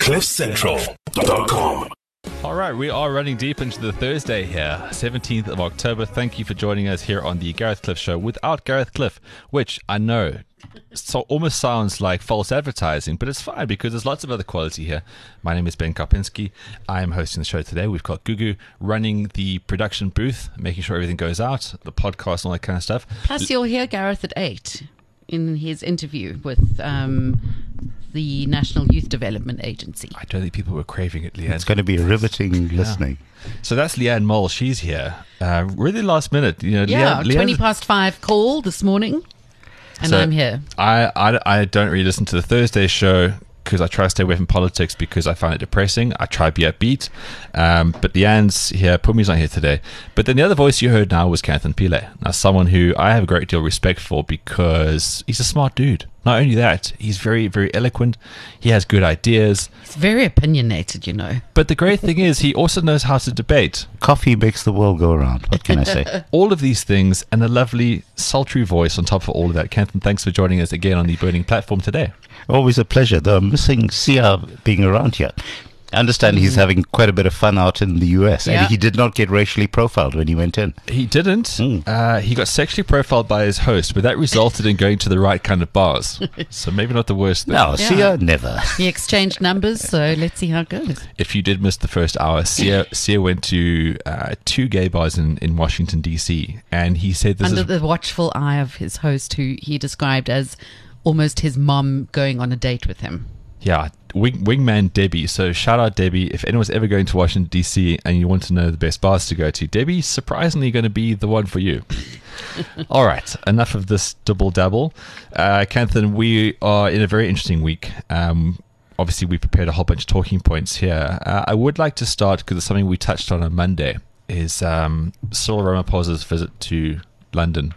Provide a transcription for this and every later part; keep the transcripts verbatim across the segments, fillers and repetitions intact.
cliff central dot com. All right, we are running deep into the Thursday here, seventeenth of October. Thank you for joining us here on the Gareth Cliff Show without Gareth Cliff, which I know so almost sounds like false advertising, but it's fine because there's lots of other quality here. My name is Ben Karpinski. I am hosting the show today. We've got Gugu running the production booth, making sure everything goes out, the podcast, all that kind of stuff. Plus, you'll hear Gareth at eight in his interview with um, the National Youth Development Agency. I don't think people were craving it, Leanne. It's going to be riveting Yeah. listening. So that's Leanne Mole. She's here. Uh, really last minute. You know, Yeah, Leanne, twenty Leanne's- past five call this morning, and So, I'm here. I, I, I don't really listen to the Thursday show because I try to stay away from politics because I find it depressing. I try to be upbeat. Um, but Leanne's here. Pumi's not here today. But then the other voice you heard now was Kanthan Pile. Now, someone who I have a great deal of respect for because he's a smart dude. Not only that, he's very, very eloquent. He has good ideas. It's very opinionated, you know. But the great thing is he also knows how to debate. Coffee makes the world go around. What can I say? All of these things and a lovely, sultry voice on top of all of that. Kanthan, thanks for joining us again on the Burning Platform today. Always a pleasure. Though I'm missing Sia being around here. I understand he's having quite a bit of fun out in the U S, Yeah. and he did not get racially profiled when he went in. He didn't. Mm. Uh, he got sexually profiled by his host, but that resulted in going to the right kind of bars. So maybe not the worst thing. No, Yeah. Sia, never. He exchanged numbers, so let's see how it goes. If you did miss the first hour, Sia, Sia went to uh, two gay bars in, in Washington, D C, and he said this Under is... the watchful eye of his host, who he described as almost his mom going on a date with him. Yeah, wing, wingman Debbie. So shout out Debbie. If anyone's ever going to Washington, D C and you want to know the best bars to go to, Debbie's surprisingly going to be the one for you. All right, enough of this double dabble. Uh, Kanthan, we are in a very interesting week. Um, obviously, we prepared a whole bunch of talking points here. Uh, I would like to start, because it's something we touched on on Monday, is um, Cyril Ramaphosa's visit to London,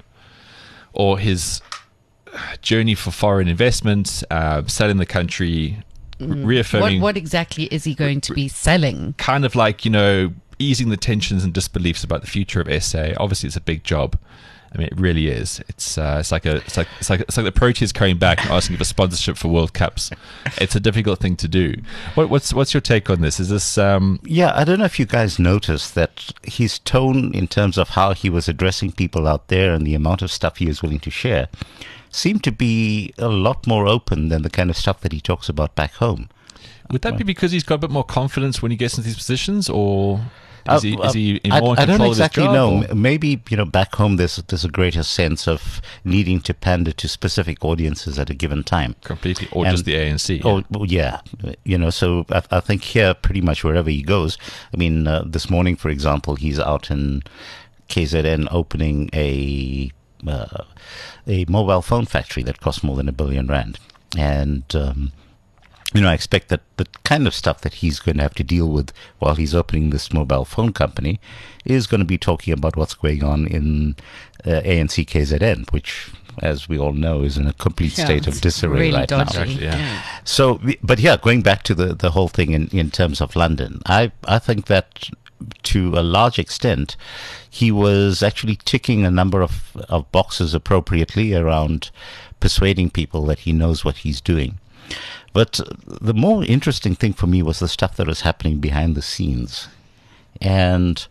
or his journey for foreign investment, uh, selling the country, What, reaffirming, what exactly is he going to be selling? kind of like, you know, easing the tensions and disbeliefs about the future of S A. Obviously, it's a big job. I mean, it really is. It's uh, it's like a it's like it's like it's like the Proteas coming back and asking for sponsorship for World Cups. It's a difficult thing to do. What, what's what's your take on this? Is this um, Yeah, I don't know if you guys noticed that his tone in terms of how he was addressing people out there and the amount of stuff he was willing to share seemed to be a lot more open than the kind of stuff that he talks about back home. would that be because he's got a bit more confidence when he gets into these positions, or Uh, is he is he in I, more in I control don't of his exactly job, know. or- M- Maybe, you know, back home there's there's a greater sense of needing to pander to specific audiences at a given time. completely, or And- just the A N C? Oh, well, yeah. You know, so I, I think here, pretty much wherever he goes, I mean, uh, this morning, for example, he's out in K Z N opening a uh, a mobile phone factory that costs more than a billion rand. And, um, you know, I expect that the kind of stuff that he's going to have to deal with while he's opening this mobile phone company is going to be talking about what's going on in uh, A N C K Z N, which, as we all know, is in a complete Yeah, state of it's disarray really right dodgy. now. Actually, yeah. So, we- but yeah, going back to the, the whole thing in, in terms of London, I, I think that to a large extent, he was actually ticking a number of, of boxes appropriately around persuading people that he knows what he's doing. But the more interesting thing for me was the stuff that was happening behind the scenes. And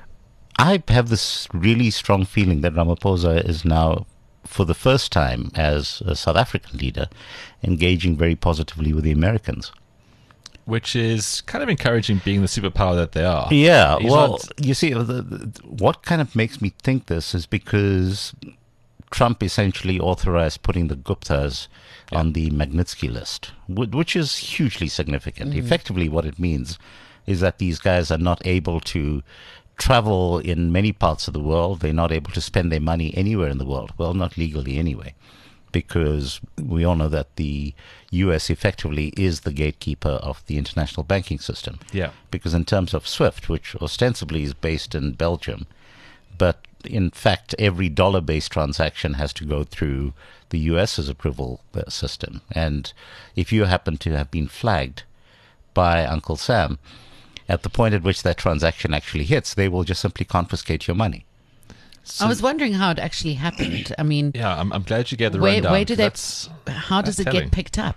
I have this really strong feeling that Ramaphosa is now, for the first time as a South African leader, engaging very positively with the Americans. Which is kind of encouraging, being the superpower that they are. Yeah, He's well, not- you see, the, the, what kind of makes me think this is because Trump essentially authorized putting the Guptas Yeah. on the Magnitsky list, wh- which is hugely significant. Effectively, what it means is that these guys are not able to travel in many parts of the world. They're not able to spend their money anywhere in the world. Well, not legally anyway, because we all know that the U S effectively is the gatekeeper of the international banking system. Yeah. Because in terms of SWIFT, which ostensibly is based in Belgium, but in fact, every dollar-based transaction has to go through the U S's approval uh, system. And if you happen to have been flagged by Uncle Sam, at the point at which that transaction actually hits, they will just simply confiscate your money. I was wondering how it actually happened. I mean, Yeah, I'm, I'm glad you gave the where, rundown. where do they? That's- How does that's it telling. get picked up?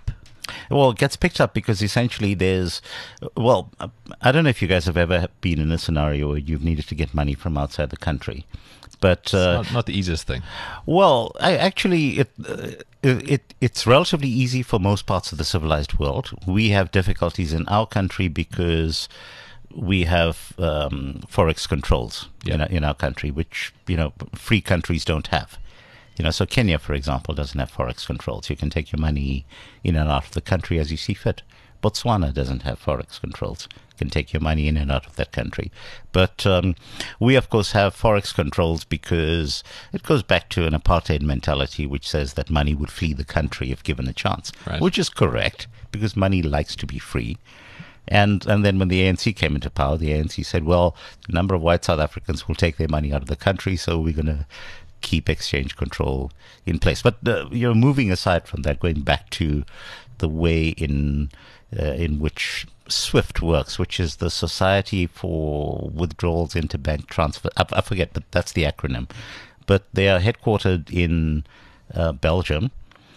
Well, it gets picked up because essentially there's, well, I don't know if you guys have ever been in a scenario where you've needed to get money from outside the country. But uh, Not, not the easiest thing. well, I actually it, uh, it it's relatively easy for most parts of the civilized world. We have difficulties in our country because we have um, forex controls Yeah. in, our, in our country, which you know free countries don't have. You know, so Kenya, for example, doesn't have forex controls. You can take your money in and out of the country as you see fit. Botswana doesn't have forex controls. You can take your money in and out of that country. But um, we, of course, have forex controls because it goes back to an apartheid mentality which says that money would flee the country if given a chance, Right. which is correct because money likes to be free. And and then when the A N C came into power, the A N C said, well, a number of white South Africans will take their money out of the country, so we're going to keep exchange control in place. But uh, you know, moving aside from that, going back to the way in uh, in which SWIFT works, which is the Society for Withdrawals Interbank Transfer. I, I forget, but that's the acronym. But they are headquartered in uh, Belgium,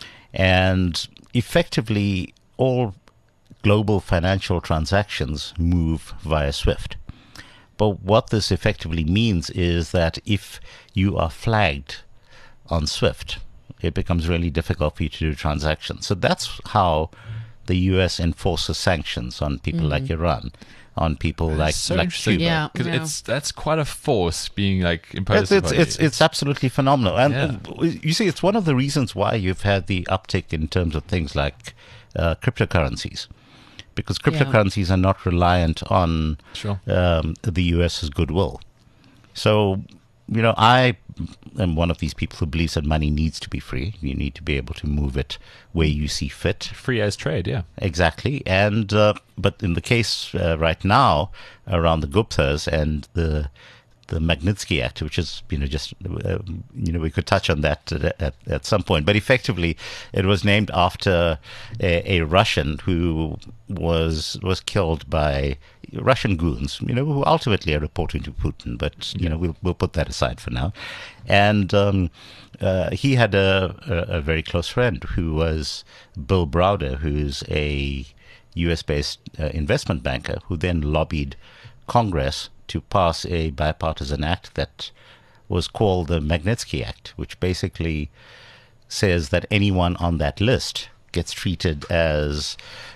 and effectively all global financial transactions move via SWIFT. But what this effectively means is that if you are flagged on SWIFT, it becomes really difficult for you to do transactions. So that's how the U S enforces sanctions on people like Iran, on people like, so like interesting. Cuba. Yeah. Because it's that's quite a force being like It's imposed. it's, upon it's you. it's absolutely phenomenal, and Yeah. uh, you see, it's one of the reasons why you've had the uptick in terms of things like uh, cryptocurrencies, because cryptocurrencies are not reliant on Sure. um, the US's goodwill. So, you know, I am one of these people who believes that money needs to be free. You need to be able to move it where you see fit. free as trade. Yeah. Exactly. And uh, but in the case uh, right now around the Guptas and the the Magnitsky Act, which is, you know, just, uh, you know, we could touch on that at, at, at some point. But effectively, it was named after a, a Russian who was was killed by Russian goons, you know, who ultimately are reporting to Putin. But, you know, we'll, we'll put that aside for now. And um, uh, he had a, a, a very close friend who was Bill Browder, who's a U S-based uh, investment banker who then lobbied Congress to pass a bipartisan act that was called the Magnitsky Act, which basically says that anyone on that list gets treated as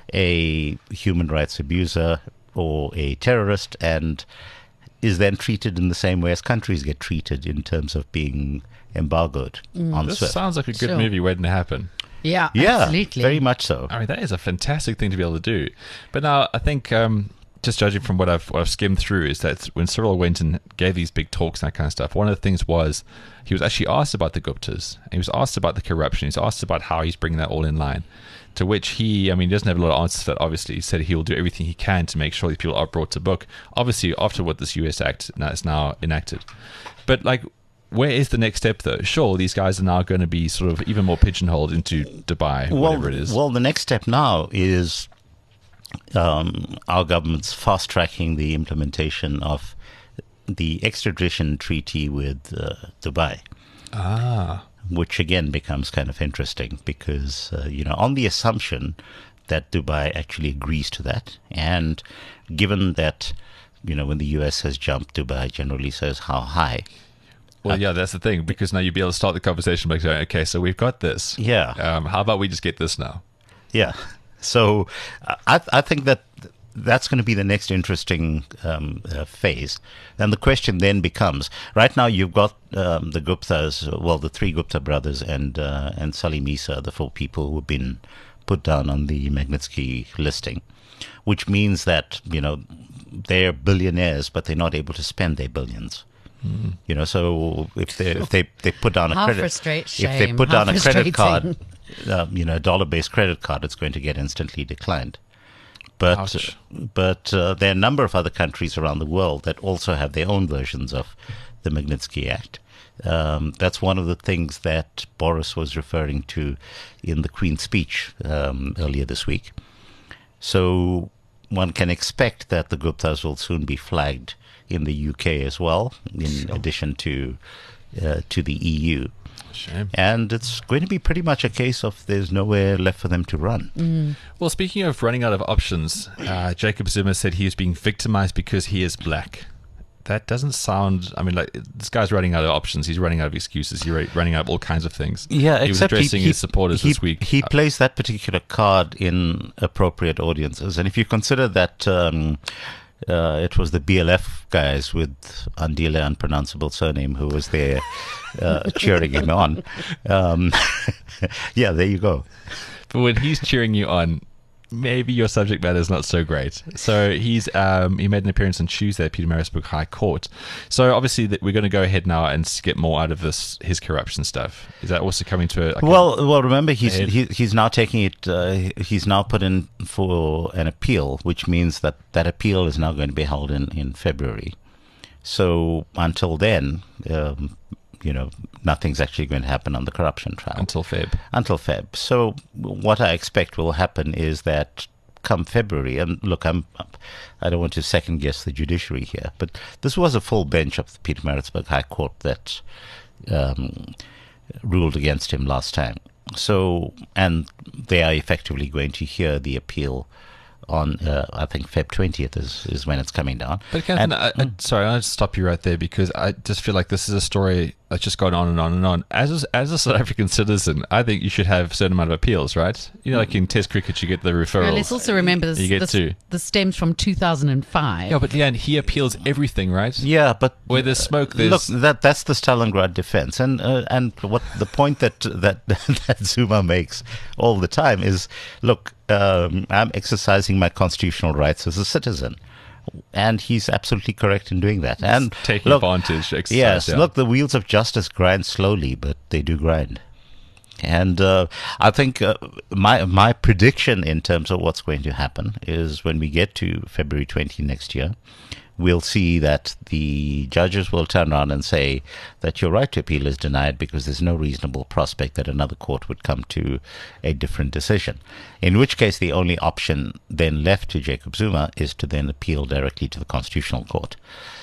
a human rights abuser or a terrorist and is then treated in the same way as countries get treated in terms of being embargoed on This SWIFT. sounds like a good Sure. movie waiting to happen. Yeah, Yeah, absolutely. very much so. I mean, that is a fantastic thing to be able to do. But now, I think, um, just judging from what I've, what I've skimmed through, is that when Cyril went and gave these big talks and that kind of stuff, one of the things was he was actually asked about the Guptas. He was asked about the corruption. He was asked about how he's bringing that all in line. To which he, I mean, he doesn't have a lot of answers to that, obviously. He said he will do everything he can to make sure these people are brought to book. Obviously, after what this U S Act now is now enacted. But, like, where is the next step, though? Sure, these guys are now going to be sort of even more pigeonholed into Dubai, whatever it is. Well, the next step now is um, our government's fast tracking the implementation of the extradition treaty with uh, Dubai. Ah. Which again becomes kind of interesting because, uh, you know, on the assumption that Dubai actually agrees to that, and given that, you know, when the U S has jumped, Dubai generally says how high. Well, yeah, that's the thing, because now you'd be able to start the conversation by saying, okay, so we've got this. Yeah. Um, how about we just get this now? Yeah. So I, I think that that's going to be the next interesting um, uh, phase. And the question then becomes, right now you've got um, the Guptas, well, the three Gupta brothers and uh, and Salim Issa, the four people who've been put down on the Magnitsky listing, which means that, you know, they're billionaires, but they're not able to spend their billions. Mm. You know, so if they if they, they put down a How credit, frustrate- if they shame. put How down a credit card, frustrating. um, you know, a dollar-based credit card, it's going to get instantly declined. But Ouch. but uh, there are a number of other countries around the world that also have their own versions of the Magnitsky Act. Um, that's one of the things that Boris was referring to in the Queen's speech um, earlier this week. So one can expect that the Guptas will soon be flagged in the U K as well, in Sure. addition to uh, to the E U. Shame. And it's going to be pretty much a case of there's nowhere left for them to run. Well, speaking of running out of options, uh, Jacob Zuma said he is being victimized because he is black. That doesn't sound. I mean, like this guy's running out of options. He's running out of excuses. He's ra- running out of all kinds of things. Yeah, he was except addressing he, his supporters he, this week. He Uh, plays that particular card in appropriate audiences, and if you consider that um, uh, it was the B L F guys with Andile unpronounceable surname who was there uh, cheering him on, um, yeah, there you go. But when he's cheering you on, maybe your subject matter is not so great. So he's um, he made an appearance on Tuesday at Pietermaritzburg High Court. So obviously that we're going to go ahead now and get more out of this his corruption stuff. Is that also coming to a like Well, a, well, remember he's ahead? he, he's now taking it. Uh, he's now put in for an appeal, which means that that appeal is now going to be held in, in February. So until then, um, you know, nothing's actually going to happen on the corruption trial until Feb? until Feb. So what I expect will happen is that come February, and look, I'm, I don't want to second guess the judiciary here, but this was a full bench of the Pietermaritzburg High Court that um, ruled against him last time. So, and they are effectively going to hear the appeal on, uh, I think, Feb twentieth is, is when it's coming down. But Catherine, And- I, I, sorry, I'll stop you right there because I just feel like this is a story that's just gone on and on and on. As a, as a South African citizen, I think you should have a certain amount of appeals, right? You know, like in Test cricket, you get the referrals. Well, let's also remember this, You get this, two. this stems from two thousand five. Yeah, but Leanne, he appeals everything, right? Yeah, but Where there's smoke, there's... look, that that's the Stalingrad defense, and uh, and what the point that that that Zuma makes all the time is, look, um, I'm exercising my constitutional rights as a citizen, and he's absolutely correct in doing that. And taking look, advantage, exercise, yes, yeah. look, the wheels of justice grind slowly, but they do grind. And uh, I think uh, my my prediction in terms of what's going to happen is when we get to February twentieth next year, we'll see that the judges will turn around and say that your right to appeal is denied because there's no reasonable prospect that another court would come to a different decision. In which case, the only option then left to Jacob Zuma is to then appeal directly to the Constitutional Court.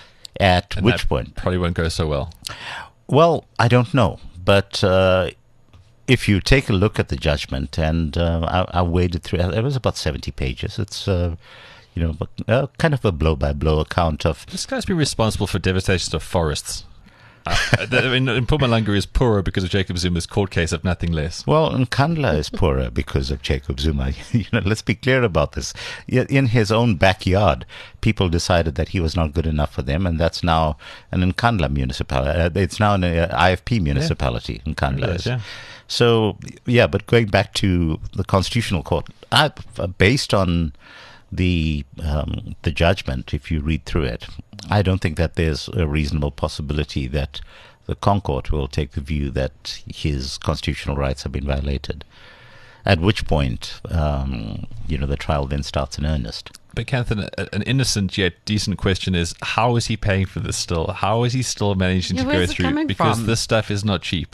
At And which that point, probably won't go so well. well, I don't know, but uh, if you take a look at the judgment, and uh, I, I waded through, it was about seventy pages. It's uh, you know, uh, kind of a blow-by-blow account of. This guy's been responsible for devastations of forests. Uh, I mean, Mpumalanga is poorer because of Jacob Zuma's court case, if nothing less. Well, Nkandla is poorer because of Jacob Zuma. You know, let's be clear about this. In his own backyard, people decided that he was not good enough for them, and that's now an Nkandla municipality. It's now an uh, I F P municipality. Yeah. Nkandla It is. is, yeah. So, yeah, but going back to the Constitutional Court, I, based on the um, the judgment, if you read through it, I don't think that there's a reasonable possibility that the Concourt will take the view that his constitutional rights have been violated. At which point, um, you know, the trial then starts in earnest. But Catherine, a- an innocent yet decent question is: how is he paying for this still? How is he still managing Yeah, to go where's it through? coming Because from? this stuff is not cheap.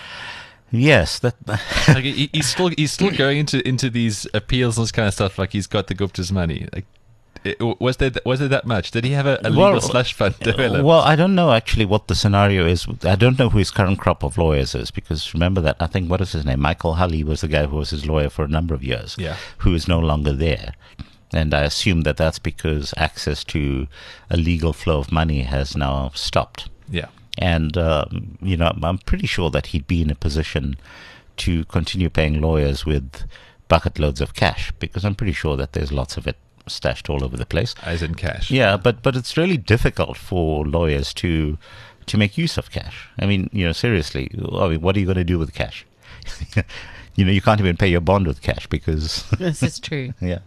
Yes, that. Like he, he's still he's still going into into these appeals and this kind of stuff. Like he's got the Gupta's money. Like, it, was there was there that much? Did he have a, a legal Well, slush fund developed? Well, I don't know actually what the scenario is. I don't know who his current crop of lawyers is, because remember that I think what is his name? Michael Hulley was the guy who was his lawyer for a number of years. Yeah. Who is no longer there, and I assume that that's because access to a legal flow of money has now stopped. yeah. And um, you know, I'm pretty sure that he'd be in a position to continue paying lawyers with bucket loads of cash, because I'm pretty sure that there's lots of it stashed all over the place. As in cash. Yeah, but but it's really difficult for lawyers to to make use of cash. I mean, you know, seriously, I mean, what are you going to do with cash? You know, you can't even pay your bond with cash because This is true. yeah.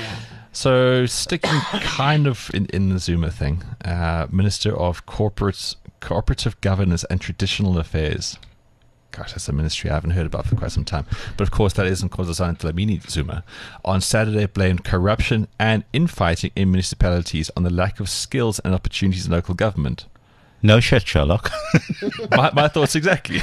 So sticking kind of in, in the Zuma thing, uh, Minister of Corporate Cooperative Governance and Traditional Affairs. Gosh, that's a ministry I haven't heard about for quite some time. But of course, that is Nkosazana Dlamini Zuma. On Saturday, blamed corruption and infighting in municipalities on the lack of skills and opportunities in local government. No shit, Sherlock. my, my thoughts exactly.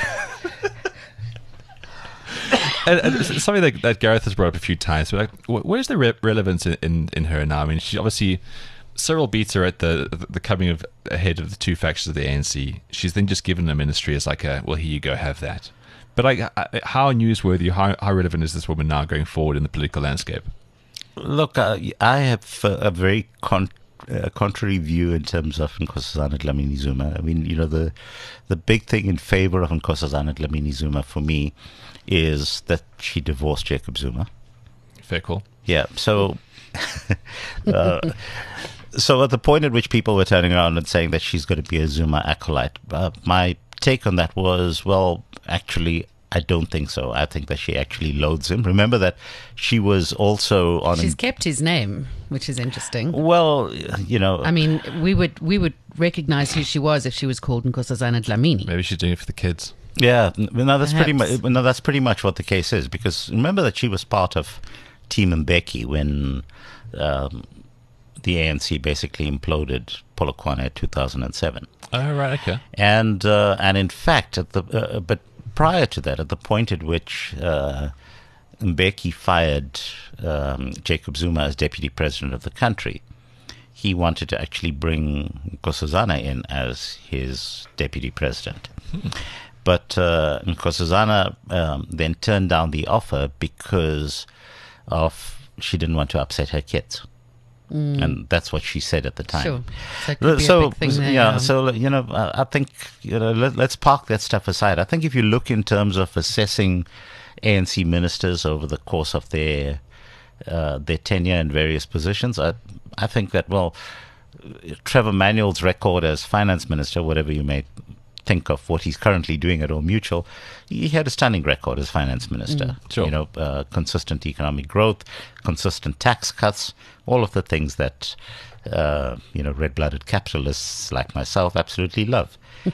and, and it's something that, that Gareth has brought up a few times. But like, wh- where's the re- relevance in, in, in her now? I mean, she's obviously Cyril beats her at the the coming of ahead of the two factions of the A N C. She's then just given a ministry as like a, well, here you go, have that. But like, how newsworthy, how, how relevant is this woman now going forward in the political landscape? Look, uh, I have uh, a very con- uh, contrary view in terms of Nkosazana Dlamini Zuma. I mean, you know, the the big thing in favor of Nkosazana Dlamini Zuma for me is that she divorced Jacob Zuma. Fair call. Yeah, so... uh, So at the point at which people were turning around and saying that she's going to be a Zuma acolyte, uh, my take on that was, well, actually, I don't think so. I think that she actually loathes him. Remember that she was also on... She's an, kept his name, which is interesting. well, you know... I mean, we would we would recognize who she was if she was called Nkosazana Dlamini. Maybe she's doing it for the kids. Yeah, no, that's pretty Perhaps. much no, that's pretty much what the case is. Because remember that she was part of Team Mbeki when um, the A N C basically imploded Polokwane in two thousand seven. Oh, right, okay. And uh, and in fact, at the uh, but prior to that, at the point at which uh, Mbeki fired um, Jacob Zuma as deputy president of the country, he wanted to actually bring Nkosazana in as his deputy president. Hmm. But uh, Nkosazana um, then turned down the offer because of she didn't want to upset her kids. Mm. And that's what she said at the time. Sure. So, it could be so a big thing there, yeah, yeah. so you know, uh, I think you know, let, let's park that stuff aside. I think if you look in terms of assessing A N C ministers over the course of their uh, their tenure in various positions, I I think that well, Trevor Manuel's record as finance minister, whatever you may think of what he's currently doing at Old Mutual, he had a stunning record as finance minister. Mm, sure. You know, uh, consistent economic growth, consistent tax cuts, all of the things that uh, you know red-blooded capitalists like myself absolutely love.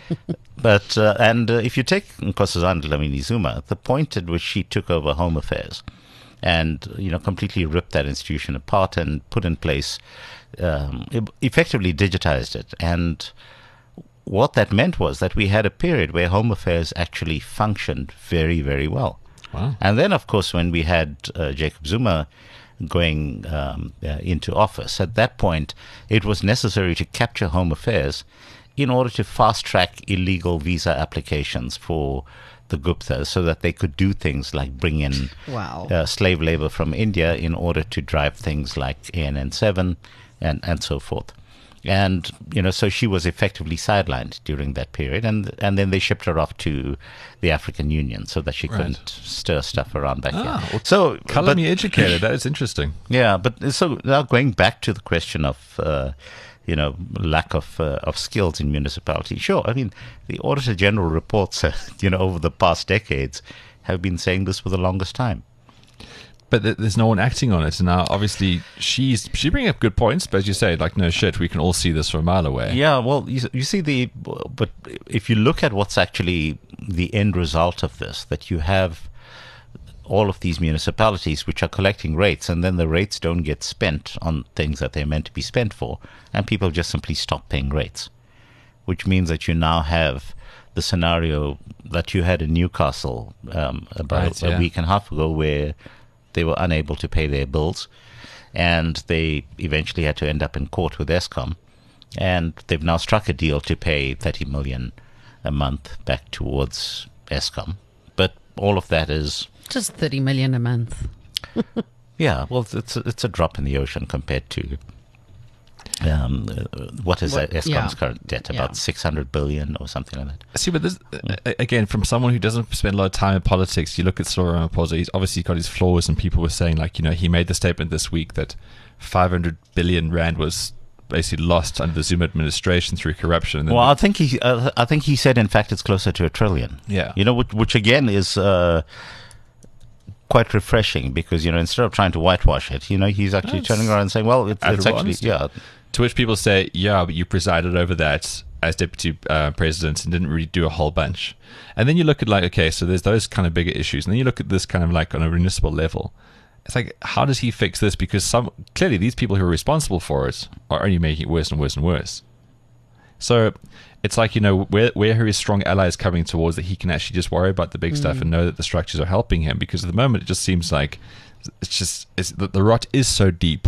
But uh, and uh, if you take Nkosazana Dlamini Zuma, the point at which she took over Home Affairs and you know completely ripped that institution apart and put in place, um, e- effectively digitized it. And what that meant was that we had a period where Home Affairs actually functioned very, very well. Wow. And then, of course, when we had uh, Jacob Zuma going um, uh, into office, at that point, it was necessary to capture Home Affairs in order to fast-track illegal visa applications for the Guptas so that they could do things like bring in Wow. uh, slave labor from India in order to drive things like A N N seven and, and so forth. And, you know, so she was effectively sidelined during that period. And and then they shipped her off to the African Union so that she Right. couldn't stir stuff around back Ah, here. well, So, Colour but- me educated. That is interesting. yeah, but so now going back to the question of, uh, you know, lack of uh, of skills in municipalities. Sure, I mean, the Auditor General reports, uh, you know, over the past decades have been saying this for the longest time. But th- there's no one acting on it. And now, obviously, she's she bringing up good points. But as you say, like, no shit, we can all see this from a mile away. Yeah, well, you, you see the, but if you look at what's actually the end result of this, that you have all of these municipalities which are collecting rates, and then the rates don't get spent on things that they're meant to be spent for, and people just simply stop paying rates, which means that you now have the scenario that you had in Newcastle um, about Right, a yeah. week and a half ago, where they were unable to pay their bills, and they eventually had to end up in court with Eskom, and they've now struck a deal to pay thirty million a month back towards Eskom. But all of that is, Just thirty million a month. yeah, well, it's a, it's a drop in the ocean compared to um, uh, what is What- Eskom's yeah. current debt, about Yeah. six hundred billion or something like that. See, but this, uh, again, from someone who doesn't spend a lot of time in politics, you look at Cyril Ramaphosa, he's obviously got his flaws, and people were saying, like, you know, he made the statement this week that five hundred billion rand was basically lost under the Zuma administration through corruption. And then Well, I think he, uh, I think he said, in fact, it's closer to a trillion. Yeah. You know, which, which again is uh, quite refreshing because you know instead of trying to whitewash it, you know, he's actually That's turning around and saying, well, it's, it's admirable actually honesty. yeah. to which people say, yeah, but you presided over that as deputy uh, president and didn't really do a whole bunch. And then you look at, like, okay, so there's those kind of bigger issues. And then you look at this kind of like on a municipal level. It's like, how does he fix this? Because some clearly these people who are responsible for it are only making it worse and worse and worse. So it's like, you know, where where are his strong allies coming towards that he can actually just worry about the big stuff and know that the structures are helping him? Because at the moment it just seems like it's just it's, the, the rot is so deep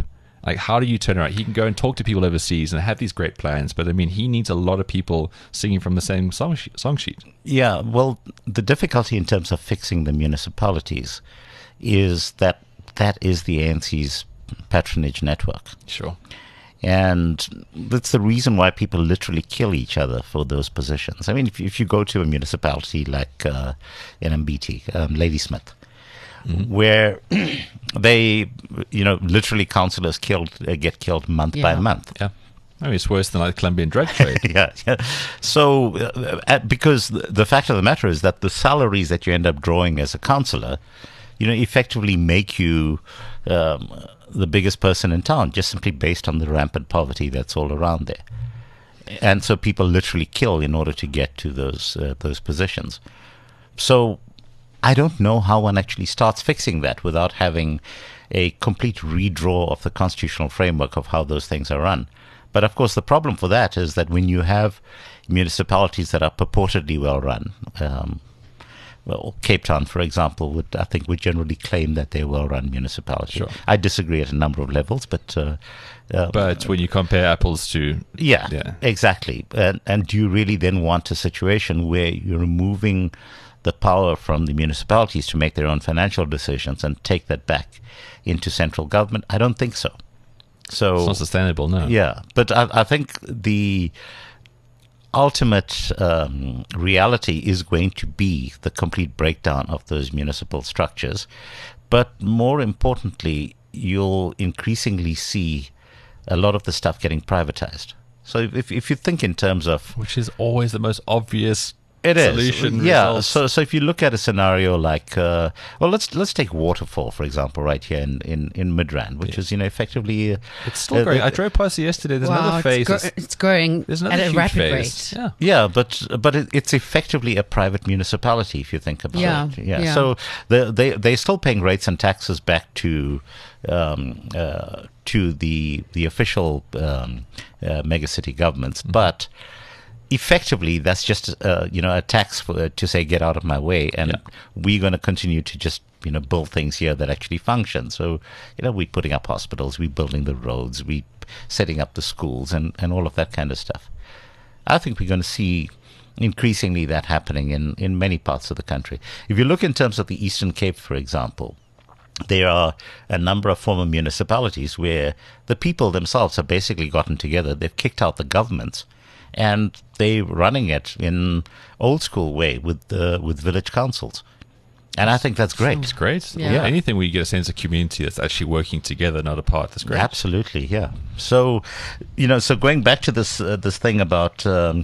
Like, how do you turn around? He can go and talk to people overseas and have these great plans, but I mean, he needs a lot of people singing from the same song, she- song sheet. Yeah, well, the difficulty in terms of fixing the municipalities is that that is the A N C's patronage network. Sure. And that's the reason why people literally kill each other for those positions. I mean, if, if you go to a municipality like uh, N M B T, um, Ladysmith, mm-hmm. where they, you know, literally councillors killed uh, get killed month Yeah. by month. Yeah. I mean, it's worse than like the Colombian drug trade. yeah, yeah. So, uh, uh, because the, the fact of the matter is that the salaries that you end up drawing as a councillor, you know, effectively make you um, the biggest person in town, just simply based on the rampant poverty that's all around there. And so people literally kill in order to get to those uh, those positions. So I don't know how one actually starts fixing that without having a complete redraw of the constitutional framework of how those things are run. But of course, the problem for that is that when you have municipalities that are purportedly well run, um, well, Cape Town, for example, would I think would generally claim that they're a well-run municipality. Sure. I disagree at a number of levels, but uh, uh, But when you compare apples to... yeah, Yeah. exactly. And, and do you really then want a situation where you're removing the power from the municipalities to make their own financial decisions and take that back into central government? I don't think so. So It's not sustainable, no. yeah, but I, I think the ultimate um, reality is going to be the complete breakdown of those municipal structures. But more importantly, you'll increasingly see a lot of the stuff getting privatized. So if if you think in terms of Which is always the most obvious it is, solution. yeah. results. So, so if you look at a scenario like, uh, well, let's let's take Waterfall for example, right here in in, in Midrand, which is you know effectively uh, It's still uh, growing. uh, I drove past it yesterday. There's wow, another phase. it's, gro- that's- it's growing There's at another a huge rapid phase. rate. Yeah. Yeah, but but it, it's effectively a private municipality if you think about Yeah, it. Yeah. yeah. So they they they're still paying rates and taxes back to um, uh, to the the official um, uh, megacity governments, Mm-hmm. but effectively that's just uh, you know a tax for, uh, to say get out of my way, and Yeah. we're going to continue to just you know build things here that actually function. So you know we're putting up hospitals, we're building the roads, we setting up the schools, and and all of that kind of stuff. I think we're going to see increasingly that happening in, in many parts of the country. If you look in terms of the Eastern Cape, for example, there are a number of former municipalities where the people themselves have basically gotten together, they've kicked out the governments, and they're running it in old school way with uh, with village councils. And I think that's great. It's great. Yeah. Yeah. Anything where you get a sense of community that's actually working together, not apart. That's great. Absolutely, yeah. So, you know, so going back to this uh, this thing about um,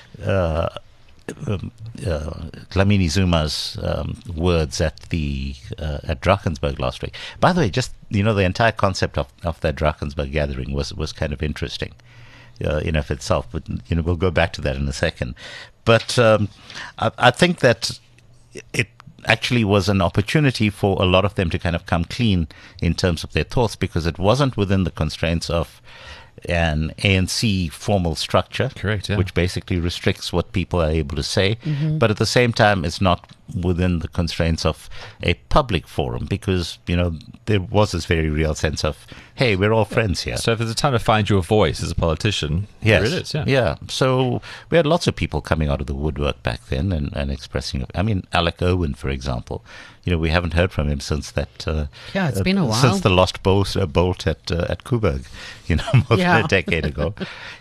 uh, um, uh, Dlamini Zuma's um, words at the uh, at Drakensberg last week. By the way, just you know, the entire concept of, of that Drakensberg gathering was was kind of interesting uh, in of itself. But you know, we'll go back to that in a second. But um, I, I think that it. actually was an opportunity for a lot of them to kind of come clean in terms of their thoughts, because it wasn't within the constraints of an A N C formal structure, Correct, yeah. which basically restricts what people are able to say. Mm-hmm. But at the same time, it's not within the constraints of a public forum, because, you know, there was this very real sense of, hey, we're all friends here. So if there's a time to find your voice as a politician, Yes. there it is. Yeah. Yeah. So we had lots of people coming out of the woodwork back then and, and expressing. I mean, Alec Irwin, for example. You know, we haven't heard from him since that. Uh, Yeah, it's uh, been a while. Since the lost bolt, uh, bolt at uh, at Coburg, you know, more Yeah. than a decade ago.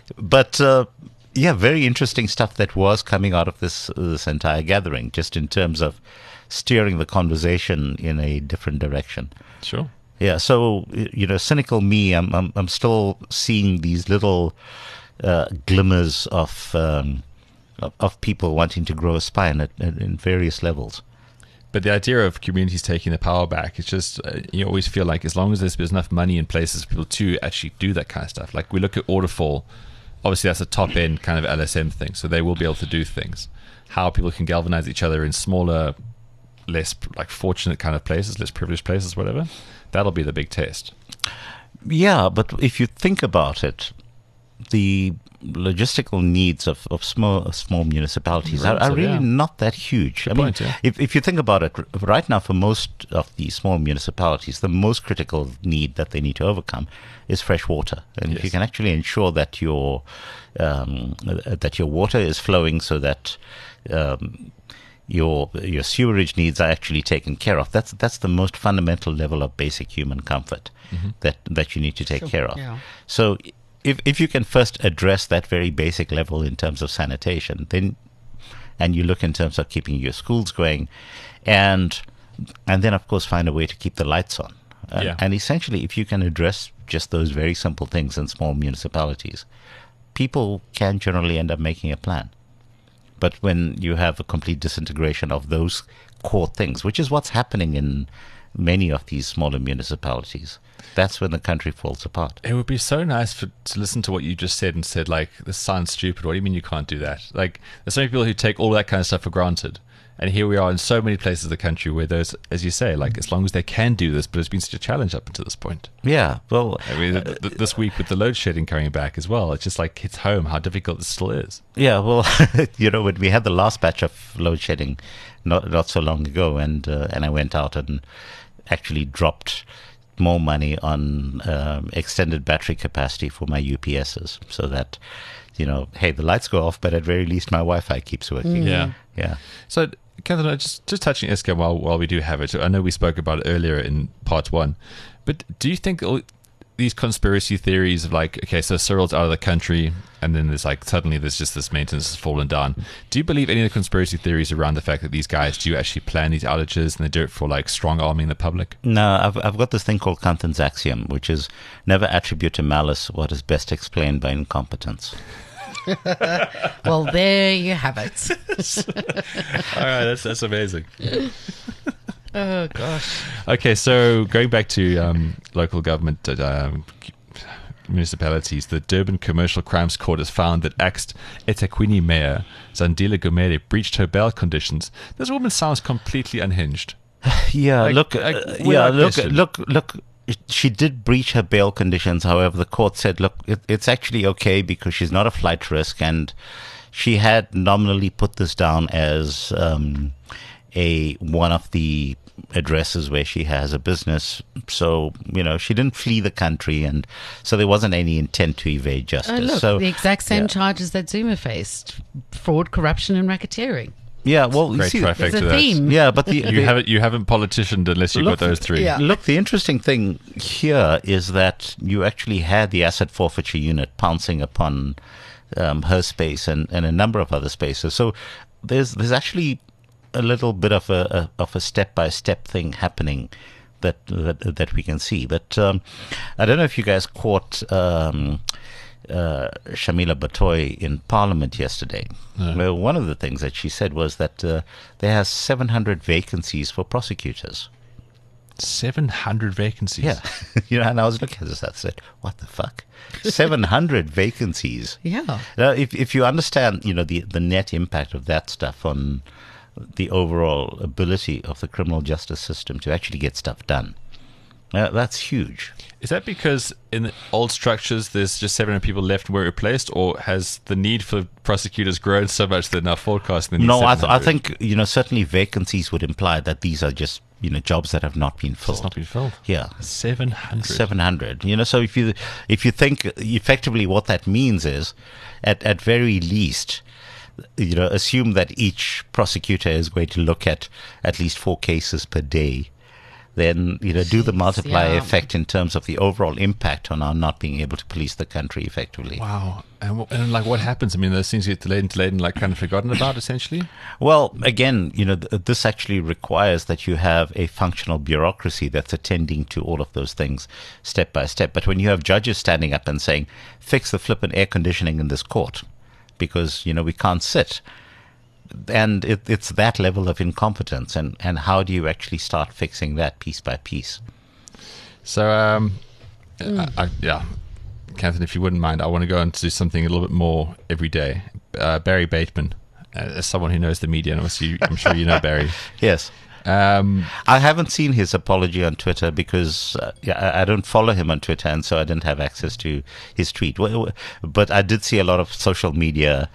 But uh, yeah, very interesting stuff that was coming out of this this entire gathering, just in terms of steering the conversation in a different direction. Sure. Yeah, so y- you know, cynical me, I'm I'm, I'm still seeing these little uh, glimmers of, um, of of people wanting to grow a spine at, at in various levels. But the idea of communities taking the power back, it's just, uh, you always feel like as long as there's, there's enough money in places for people to actually do that kind of stuff. Like we look at Waterfall, obviously that's a top end kind of L S M thing, so they will be able to do things. How people can galvanize each other in smaller, less like fortunate kind of places, less privileged places, whatever, that'll be the big test. Yeah, but if you think about it, the logistical needs of, of small small municipalities are, are Relative, really yeah. not that huge. Good I mean, point, yeah. if, if you think about it, r- right now for most of the small municipalities, the most critical need that they need to overcome is fresh water. And if you Yes. can actually ensure that your um, uh, that your water is flowing so that um, your your sewerage needs are actually taken care of, that's that's the most fundamental level of basic human comfort that that you need to take care of. Yeah. So if if you can first address that very basic level in terms of sanitation, then and you look in terms of keeping your schools going, and and then of course find a way to keep the lights on. Uh, Yeah. And essentially, if you can address just those very simple things in small municipalities, people can generally end up making a plan. But when you have a complete disintegration of those core things, which is what's happening in many of these smaller municipalities, that's when the country falls apart. It would be so nice for, to listen to what you just said and said, like, this sounds stupid. What do you mean you can't do that? Like, there's so many people who take all that kind of stuff for granted. And here we are in so many places of the country where those, as you say, like, as long as they can do this, but it's been such a challenge up until this point. Yeah, well, I mean, th- th- this week with the load shedding coming back as well, it's just like hits home how difficult this still is. yeah, well, you know, when we had the last batch of load shedding not not so long ago, and uh, and I went out and actually dropped more money on um, extended battery capacity for my U P Ss, so that, you know, hey, the lights go off, but at very least my Wi-Fi keeps working. Yeah. Yeah. So, Catherine, just just touching Eskom while while we do have it. I know we spoke about it earlier in part one, but do you think all these conspiracy theories of like, okay, so Cyril's out of the country, and then there's like suddenly there's just this maintenance has fallen down. Do you believe any of the conspiracy theories around the fact that these guys do actually plan these outages and they do it for like strong arming the public? No, I've I've got this thing called Kanthan's axiom, which is never attribute to malice what is best explained by incompetence. Well, there you have it. All right, that's that's amazing. Oh, gosh. Okay, so going back to um, local government uh, um, municipalities, the Durban Commercial Crimes Court has found that ex eThekwini Mayor Zandile Gumede breached her bail conditions. This woman sounds completely unhinged. Yeah, Like- look, like, uh, without yeah, look, question. look, look. She did breach her bail conditions. However, the court said, look, it, it's actually okay because she's not a flight risk, and she had nominally put this down as um, a one of the addresses where she has a business. So, you know, she didn't flee the country, and so there wasn't any intent to evade Oh, justice. look, so the exact same yeah. charges that Zuma faced: fraud, corruption, and racketeering. yeah, well, you Great see, There's trifecta. a there. theme. yeah, but the, You the- haven't you haven't politicianed unless you've Look, got those three. yeah. Look, the interesting thing here is that you actually had the asset forfeiture unit pouncing upon um, her space and, and a number of other spaces. So there's there's actually a little bit of a, a of a step by step thing happening that that that we can see. But um, I don't know if you guys caught um, uh, Shamila Batoy in Parliament yesterday. No. Well, one of the things that she said was that uh, there has seven hundred vacancies for prosecutors. Seven hundred vacancies. Yeah, you know, and I was looking at this, I said, "What the fuck? Seven hundred vacancies." Yeah. Now, if if you understand, you know, the the net impact of that stuff on the overall ability of the criminal justice system to actually get stuff done, uh, that's huge. Is that because in the old structures there's just seven hundred people left and were replaced, or has the need for prosecutors grown so much that now forecasting the need No, I, th- I seven hundred? think you know certainly vacancies would imply that these are just you know jobs that have not been filled. it's not been filled. Yeah. Seven hundred. seven hundred. You know, so if you if you think effectively what that means is, at at very least, you know, assume that each prosecutor is going to look at at least four cases per day. Then you know, do the Jeez, multiplier yeah. effect in terms of the overall impact on our not being able to police the country effectively. Wow. And, wh- and like what happens? I mean, those things get delayed and delayed and like kind of forgotten about essentially. Well, again, you know, th- this actually requires that you have a functional bureaucracy that's attending to all of those things step by step. But when you have judges standing up and saying, fix the flippant air conditioning in this court because, you know, we can't sit. And it, it's that level of incompetence. And, and how do you actually start fixing that piece by piece? So, um, I, I, yeah, Catherine, if you wouldn't mind, I want to go and do something a little bit more every day. Uh, Barry Bateman, uh, as someone who knows the media, and obviously I'm sure you know Barry. Yes. Um, I haven't seen his apology on Twitter because uh, yeah, I, I don't follow him on Twitter, and so I didn't have access to his tweet. But I did see a lot of social media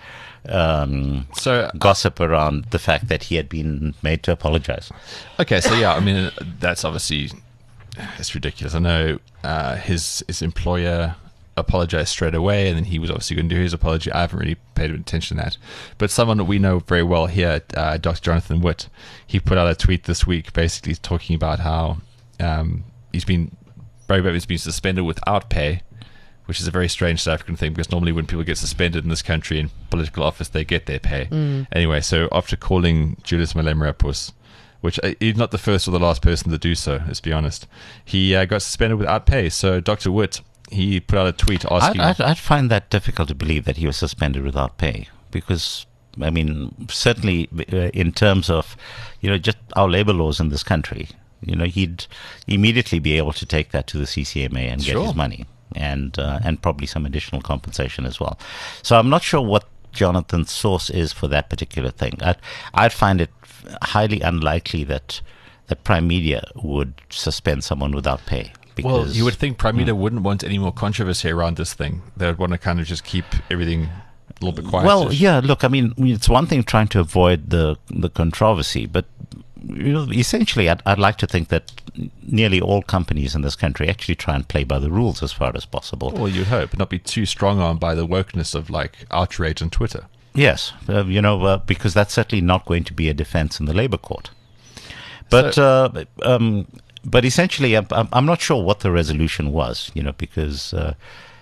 um, so gossip around the fact that he had been made to apologize. Okay, so yeah, I mean, that's obviously, it's ridiculous. I know uh, his his employer apologized straight away, and then he was obviously going to do his apology. I haven't really paid attention to that. But someone that we know very well here, uh, Doctor Jonathan Witt, he put out a tweet this week basically talking about how um, he's been, Barry Bateman's been suspended without pay, which is a very strange South African thing, because normally when people get suspended in this country in political office, they get their pay. Mm. Anyway, so after calling Julius Malema a puss, which uh, he's not the first or the last person to do so, let's be honest, he uh, got suspended without pay. So Doctor Witt, he put out a tweet asking... I'd, I'd, I'd find that difficult to believe that he was suspended without pay, because, I mean, certainly uh, in terms of, you know, just our labor laws in this country, you know, he'd immediately be able to take that to the C C M A and get Sure. his money, and uh, and probably some additional compensation as well. So I'm not sure what Jonathan's source is for that particular thing. I'd, I'd find it highly unlikely that, that Prime Media would suspend someone without pay. Because, well, you would think Prime Media mm. wouldn't want any more controversy around this thing. They would want to kind of just keep everything a little bit quiet. Well, yeah, look, I mean, it's one thing trying to avoid the the controversy, but you know, essentially, I'd, I'd like to think that nearly all companies in this country actually try and play by the rules as far as possible. Well, you'd hope, not be too strong on by the wokeness of, like, outrage on Twitter. Yes, uh, you know, uh, because that's certainly not going to be a defense in the labor court. But... So, uh, um, But essentially, I'm, I'm not sure what the resolution was, you know, because, uh,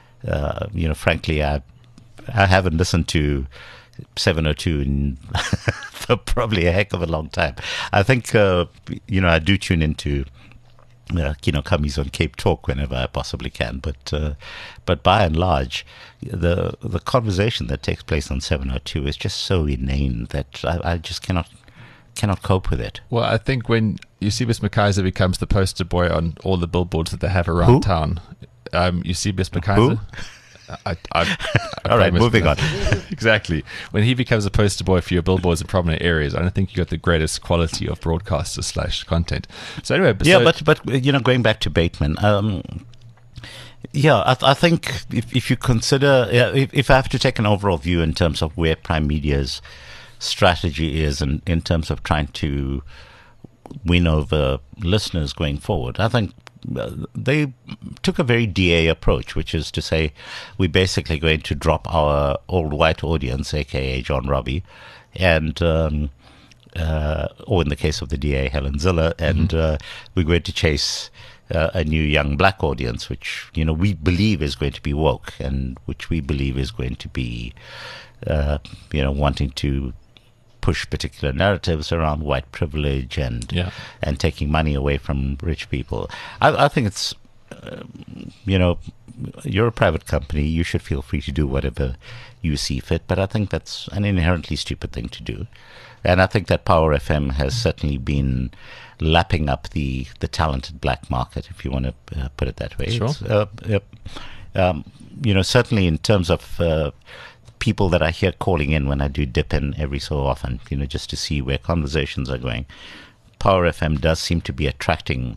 uh, you know, frankly, I I haven't listened to seven oh two in for probably a heck of a long time. I think, uh, you know, I do tune into, uh, you know, Kami's on Cape Talk whenever I possibly can. But uh, but by and large, the the conversation that takes place on seven oh two is just so inane that I, I just cannot... cannot cope with it. Well, I think when Eusebius McKaiser becomes the poster boy on all the billboards that they have around Who? town, um, Eusebius McKaiser. I, I, I, I all right, moving on. Exactly. When he becomes a poster boy for your billboards in prominent areas, I don't think you got the greatest quality of broadcaster slash content. So anyway, yeah, so, but but you know, going back to Bateman, um, yeah, I, th- I think if if you consider, uh, if, if I have to take an overall view in terms of where Prime Media's strategy is in, in terms of trying to win over listeners going forward, I think uh, they took a very D A approach, which is to say we're basically going to drop our old white audience, aka John Robbie, and um, uh, or in the case of the D A, Helen Ziller, and mm-hmm. uh, we're going to chase uh, a new young black audience, which, you know, we believe is going to be woke, and which we believe is going to be uh, you know, wanting to push particular narratives around white privilege and yeah. and taking money away from rich people. I, I think it's, uh, you know, you're a private company. You should feel free to do whatever you see fit. But I think that's an inherently stupid thing to do. And I think that Power F M has certainly been lapping up the, the talented black market, if you want to uh, put it that way. Sure. It's, uh, uh, um, you know, certainly in terms of... Uh, people that I hear calling in when I do dip in every so often, you know, just to see where conversations are going. Power F M does seem to be attracting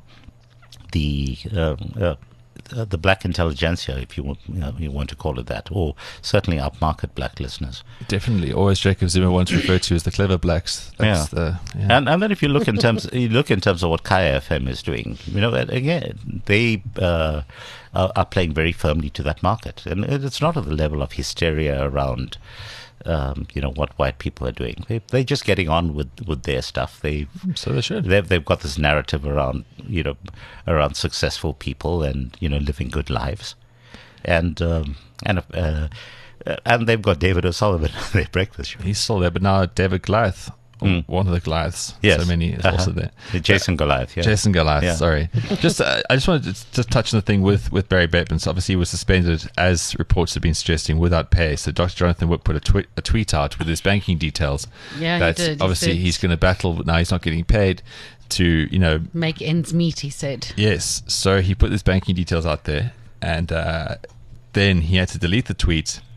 the uh, uh, the black intelligentsia, if you want, you know, you want to call it that, or certainly upmarket black listeners. Definitely, or as Jacob Zuma once referred to as the clever blacks. That's yeah. The, yeah. And and then if you look in terms, you look in terms of what Kaya F M is doing, you know, again they uh, are, are playing very firmly to that market, and it's not at the level of hysteria around, um, you know, what white people are doing. They they're just getting on with, with their stuff. They so they should. They've they've got this narrative around, you know, around successful people and, you know, living good lives, and um, and uh, and they've got David O'Sullivan on their breakfast show. He's still there, but now David Goliath, mm. one of the Goliaths, yes. so many is uh-huh. also there. Jason uh, Goliath, yeah. Jason Goliath, yeah. sorry. just uh, I just wanted to, to touch on the thing with, with Barry Bateman. So obviously he was suspended, as reports have been suggesting, without pay. So Doctor Jonathan Witt put a, twi- a tweet out with his banking details. Yeah, that he did. obviously he he's going to battle, now he's not getting paid, to, you know... make ends meet, he said. Yes, so he put his banking details out there, and uh, then he had to delete the tweet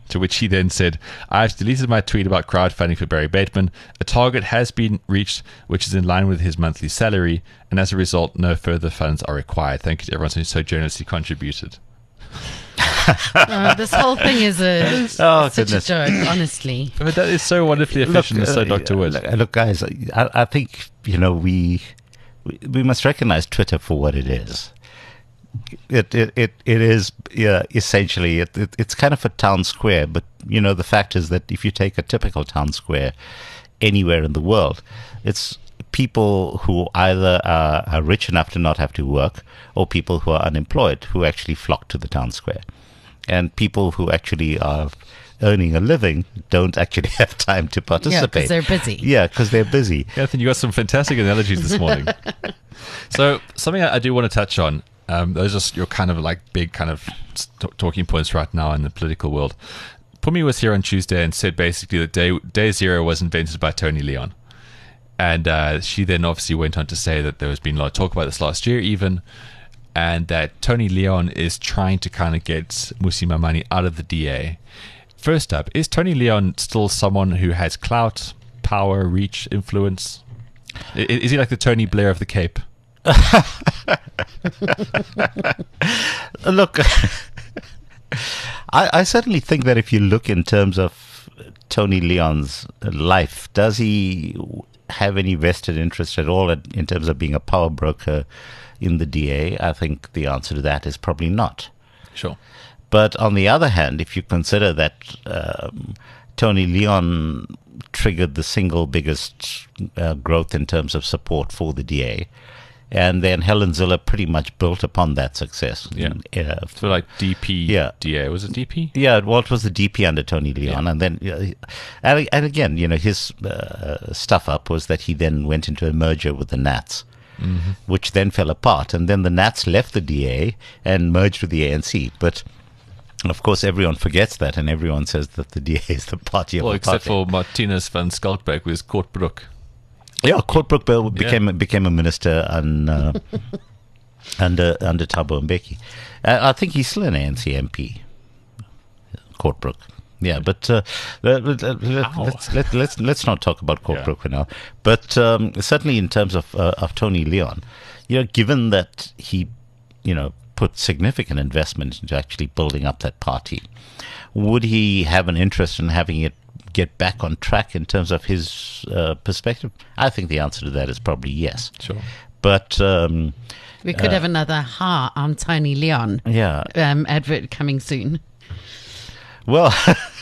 To which he then said, I've deleted my tweet about crowdfunding for Barry Bateman. A target has been reached, which is in line with his monthly salary, and as a result, no further funds are required. Thank you to everyone who so generously contributed. Uh, this whole thing is a Oh, such goodness. a joke, honestly. But that is so wonderfully efficient and so uh, Doctor Wood. Look, look, guys, I, I think, you know, we, we we must recognize Twitter for what it is. It it it, it is yeah, essentially it, it it's kind of a town square, but you know the fact is that if you take a typical town square anywhere in the world, it's people who either are, are rich enough to not have to work, or people who are unemployed who actually flock to the town square, and people who actually are earning a living don't actually have time to Yeah, participate. because they're busy. Yeah, because they're busy. Anthony, you got some fantastic analogies this morning. So something I, I do want to touch on. Um, those are your kind of like big kind of t- talking points right now in the political world. Pumi was here on Tuesday and said basically that day, day zero was invented by Tony Leon. And uh, she then obviously went on to say that there has been a lot of talk about this last year even, and that Tony Leon is trying to kind of get Mmusi Maimane out of the D A. First up, is Tony Leon still someone who has clout, power, reach, influence? I- Is he like the Tony Blair of the Cape? Look, I, I certainly think that if you look in terms of Tony Leon's life, does he have any vested interest at all at, in terms of being a power broker in the D A? I think the answer to that is probably not. Sure. But on the other hand, if you consider that um, Tony Leon triggered the single biggest uh, growth in terms of support for the D A, and then Helen Zille pretty much built upon that success. Yeah. Uh, So like D P, Yeah. D A. Was it D P? Yeah, well, it was the D P under Tony Leon, Yeah. and then, uh, and, and again, you know, his uh, stuff up was that he then went into a merger with the Nats, Mm-hmm. which then fell apart, and then the Nats left the D A and merged with the A N C. But of course, everyone forgets that, and everyone says that the D A is the party of Well, the except party. for Martinez van Skalkbeek with Kortbroek. Yeah, Kortbroek Bill became became a minister on, uh, under under Thabo Mbeki. Uh, I think he's still an A N C M P. Kortbroek. Yeah, but uh, let, let, let, Ow. let's let, let's let's not talk about Kortbroek Yeah. for now. But um, certainly in terms of uh, of Tony Leon, you know, given that he, you know, put significant investment into actually building up that party, would he have an interest in having it get back on track in terms of his uh, perspective? I think the answer to that is probably yes. Sure. But um, We could have another Ha, I'm Tony Leon yeah, um, advert coming soon. well,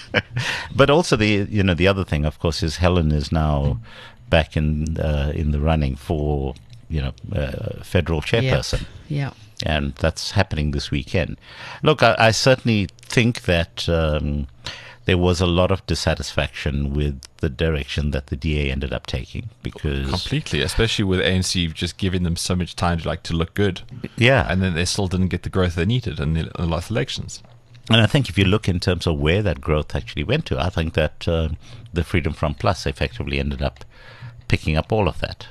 but also the you know the other thing, of course, is Helen is now back in uh, in the running for you know uh, federal chairperson. Yeah. And that's happening this weekend. Look, I, I certainly think that um, there was a lot of dissatisfaction with the direction that the D A ended up taking because, Completely, especially with A N C just giving them so much time to like to look good, yeah, and then they still didn't get the growth they needed in the, in the last elections. and I think if you look in terms of where that growth actually went to, I think that uh, the Freedom Front Plus effectively ended up picking up all of that.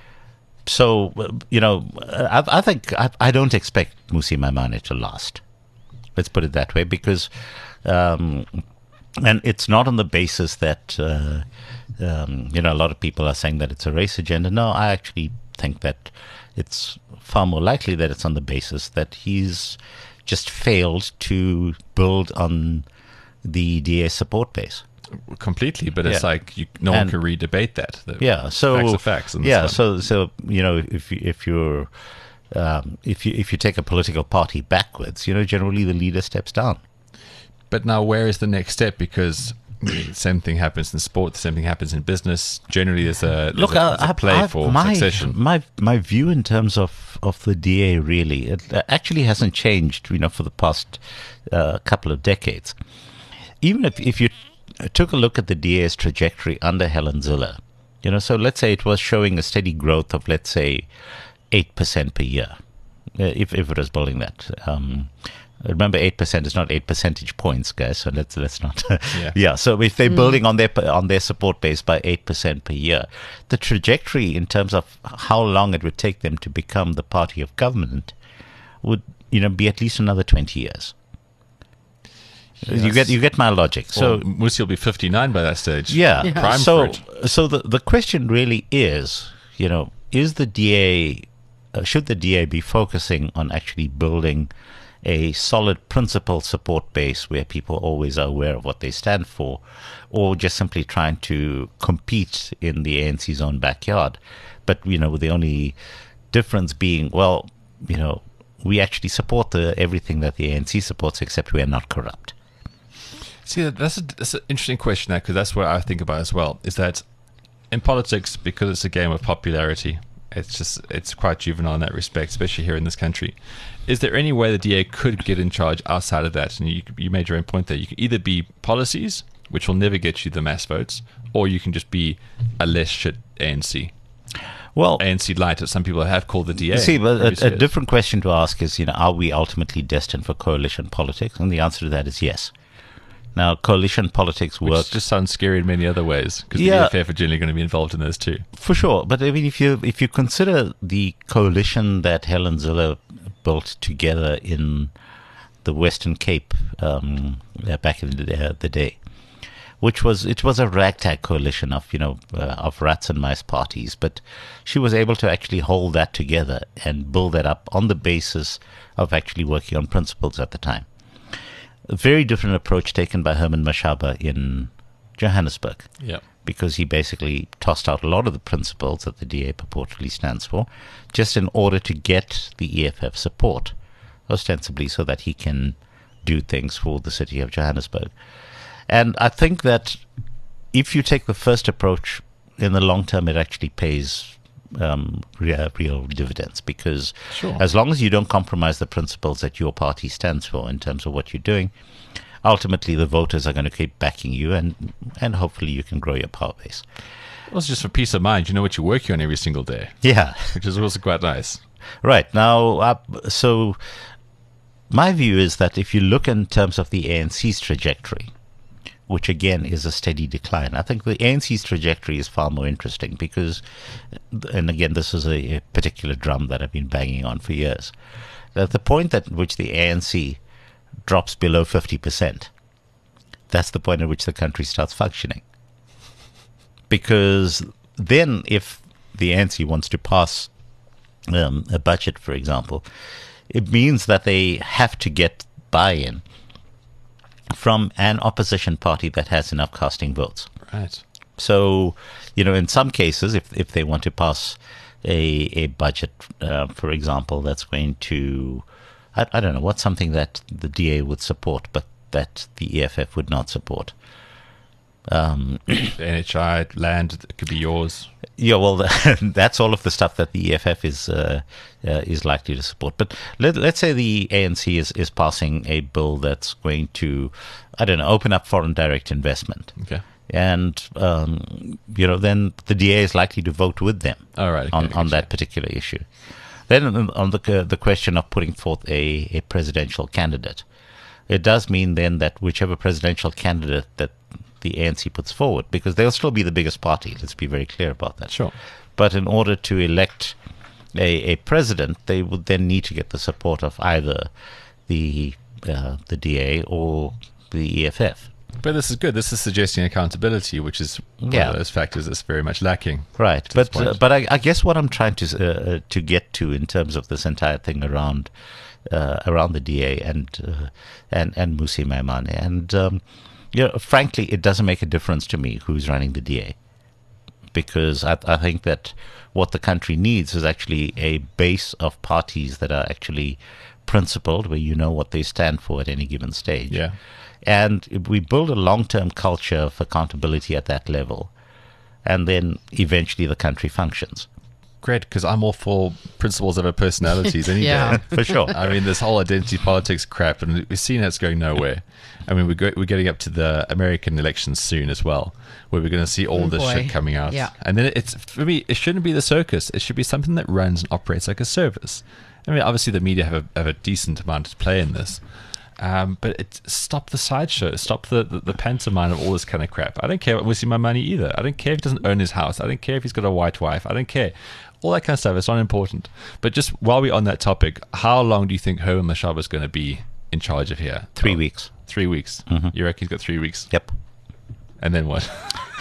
So, uh, you know, I, I think I, I don't expect Mmusi Maimane to last. Let's put it that way, because, um, and it's not on the basis that, uh, um, you know, a lot of people are saying that it's a race agenda. No, I actually think that it's far more likely that it's on the basis that he's just failed to build on the D A support base. Completely, but it's Yeah. like you, no one And- can re-debate that. The Yeah, so facts are facts. in this yeah, one. so so you know, if you, if you're um, if you if you take a political party backwards, you know, generally the leader steps down. But now, where is the next step? Because the same thing happens in sport, the same thing happens in business. Generally, there's a, there's Look, a, there's a I, play I, for my, succession. My my view in terms of, of the D A really it actually hasn't changed, you know, for the past uh, couple of decades. Even if if you took a look at the D A's trajectory under Helen Zille, you know, so let's say it was showing a steady growth of, let's say, eight percent per year, uh, if if it was building that. Um, remember, eight percent is not eight percentage points, guys. So let's let's not. Yeah. yeah. So if they're building on their on their support base by eight percent per year, the trajectory in terms of how long it would take them to become the party of government would, you know, be at least another twenty years. You get you get my logic. So Well, Musi will be fifty-nine by that stage. yeah. Yeah. Prime so for it. so the the question really is, you know, is the D A uh, should the D A be focusing on actually building a solid principle support base where people always are aware of what they stand for, or just simply trying to compete in the A N C's own backyard? But, you know, the only difference being, well, you know, we actually support the everything that the A N C supports, except we are not corrupt. See, that's, a, that's an interesting question, because that's what I think about as well, is that in politics, because it's a game of popularity, it's just it's quite juvenile in that respect, especially here in this country. Is there any way the D A could get in charge outside of that? And you, you made your own point there. You can either be policies, which will never get you the mass votes, or you can just be a less shit A N C. Well, A N C light, as some people have called the D A. see, but previous a, a years. different question to ask is, you know, are we ultimately destined for coalition politics? And the answer to that is yes. Now, coalition politics Which works just sounds scary in many other ways, because Yeah. the E F F are generally going to be involved in those too. for sure. But I mean, if you if you consider the coalition that Helen Zille built together in the Western Cape um, uh, back in the, uh, the day, which was it was a ragtag coalition of you know uh, of rats and mice parties, but she was able to actually hold that together and build that up on the basis of actually working on principles at the time. A very different approach taken by Herman Mashaba in Johannesburg, Yeah. because he basically tossed out a lot of the principles that the D A purportedly stands for, just in order to get the E F F support, ostensibly so that he can do things for the city of Johannesburg. And I think that if you take the first approach, in the long term, it actually pays um, real, real dividends, because Sure. as long as you don't compromise the principles that your party stands for in terms of what you're doing, ultimately the voters are going to keep backing you, and and hopefully you can grow your power base. Also, just for peace of mind, you know what you're working on every single day, Yeah, which is also quite nice. right. Now, uh, so my view is that if you look in terms of the A N C's trajectory, which again is a steady decline, I think the A N C's trajectory is far more interesting because, and again, this is a, a particular drum that I've been banging on for years, that the point at which the A N C drops below fifty percent, that's the point at which the country starts functioning. Because then if the A N C wants to pass um, a budget, for example, it means that they have to get buy-in from an opposition party that has enough casting votes. Right. So, you know, in some cases, if if they want to pass a a budget, uh, for example, that's going to, I, I don't know, what's something that the D A would support, but that the E F F would not support. Um, The N H I, land, it could be yours. yeah, well, that's all of the stuff that the E F F is uh, uh, is likely to support. But let, let's say the A N C is, is passing a bill that's going to, I don't know, open up foreign direct investment. Okay. And, um, you know, then the D A is likely to vote with them All right. Okay, on, on gotcha. that particular issue. Then on on the, the question of putting forth a, a presidential candidate, it does mean then that whichever presidential candidate that the A N C puts forward, because they'll still be the biggest party, let's be very clear about that. Sure. But in order to elect a, a president, they would then need to get the support of either the uh, the D A or the E F F. But this is good. This is suggesting accountability, which is one Yeah. of those factors that's very much lacking. Right, this but uh, point. but I, I guess what I'm trying to uh, uh, to get to in terms of this entire thing around uh, around the D A and uh, and and Musi Maimane, and um, you know, frankly, it doesn't make a difference to me who's running the D A, because I, I think that what the country needs is actually a base of parties that are actually principled, where you know what they stand for at any given stage. Yeah. And if we build a long-term culture of accountability at that level, and then eventually the country functions. Great, because I'm all for principles over personalities any Yeah. day. For sure. I mean, this whole identity politics crap, and we've seen it's going nowhere. I mean, we're, go- we're getting up to the American elections soon as well, where we're going to see all Oh, this boy. shit coming out. Yeah. And then it's, for me, it shouldn't be the circus. It should be something that runs and operates like a service. I mean, obviously the media have a, have a decent amount to play in this. Um, but it, stop the sideshow. Stop the, the, the pantomime of all this kind of crap. I don't care about Musi Maimane either. I don't care if he doesn't own his house. I don't care if he's got a white wife. I don't care. All that kind of stuff is not important. But just while we're on that topic, how long do you think Herman Mashaba is going to be in charge of here? Three Oh, weeks. Three weeks. Mhm. You reckon he's got three weeks? Yep. And then what?